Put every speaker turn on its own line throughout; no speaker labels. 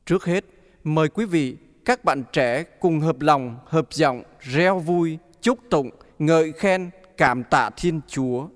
Trước hết, mời quý vị, các bạn trẻ cùng hợp lòng, hợp giọng, reo vui, chúc tụng, ngợi khen, cảm tạ Thiên Chúa.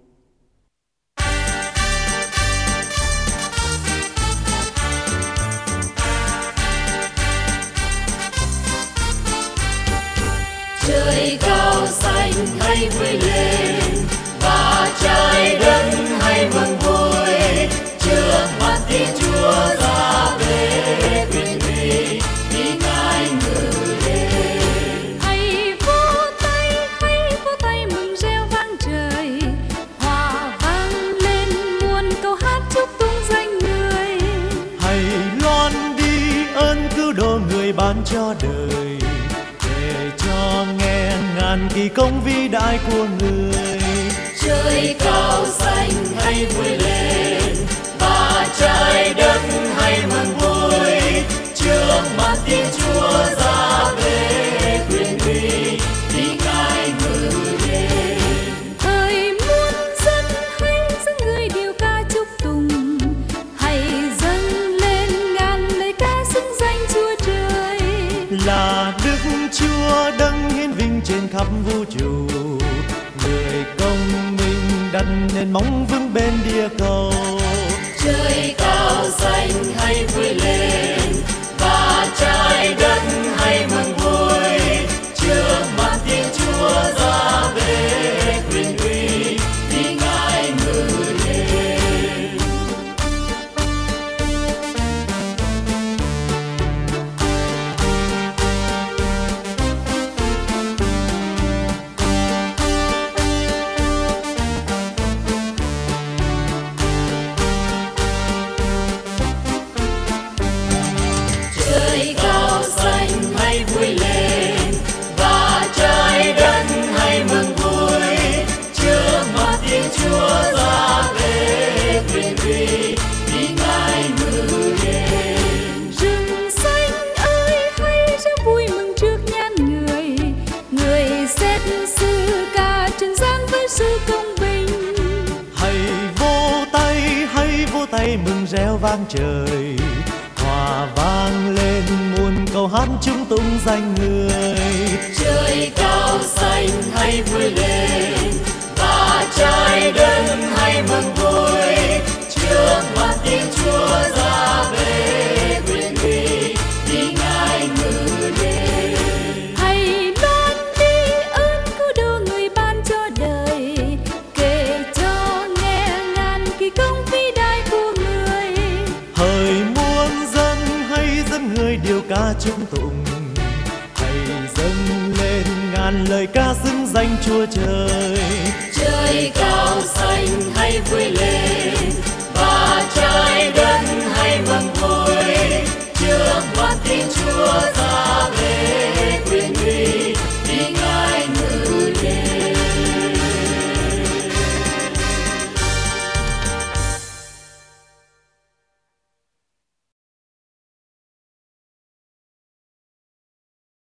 Trời cao xanh hãy vui lên, và trái đất hãy mừng vui, trước mặt Thiên Chúa ra về quyền uy, vì Ngài ngự lên.
Hãy vỗ tay mừng reo vang trời, hòa vang lên muôn câu hát chúc tụng danh Người.
Hãy loan đi ơn cứu độ Người ban cho đời, để cho nghe ngàn kỳ công vĩ đại của Người.
Trời cao xanh hãy vui lên, và trái đất hãy mừng vui, trước mặt Thiên Chúa ra về quyền uy, vì Ngài ngự lên.
Hỡi muôn dân hãy dâng Người điều ca chúc tụng, hãy dâng lên ngàn lời ca xưng danh Chúa Trời.
Là Đức Chúa đấng hiển vinh trên khắp vũ trụ, Người công minh đặt nền móng vững bên địa cầu.
Trời cao xanh hãy vui lên, và trái đất hãy mừng vui, trước mặt Thiên Chúa ra về quyền uy, vì Ngài ngự lên. Trời cao xanh hãy vui lên, và trái đất hãy mừng vui, trước mặt Thiên Chúa ra về quyền uy, vì Ngài ngự lên.
Rừng xanh ơi hãy reo vui mừng trước nhan Người, Người xét xử cả trần gian với sự công bình.
Hãy vỗ tay mừng reo vang trời, hòa vang lên muôn câu hát chúng tụng danh Người.
Trời cao xanh hãy vui lên, và trái đất hãy mừng vui, trước mặt Thiên Chúa ra về quyền uy, vì Ngài ngự lên.
Hãy loan đi ơn cứu độ Người ban cho đời, kể cho nghe ngàn kỳ công vĩ đại của Người.
Hỡi muôn dân hãy dâng Người điều ca chúc tụng, hãy dâng lên ngàn lời ca xưng danh Chúa Trời.
Trời cao xanh hãy vui lên, và trái đất hãy mừng vui,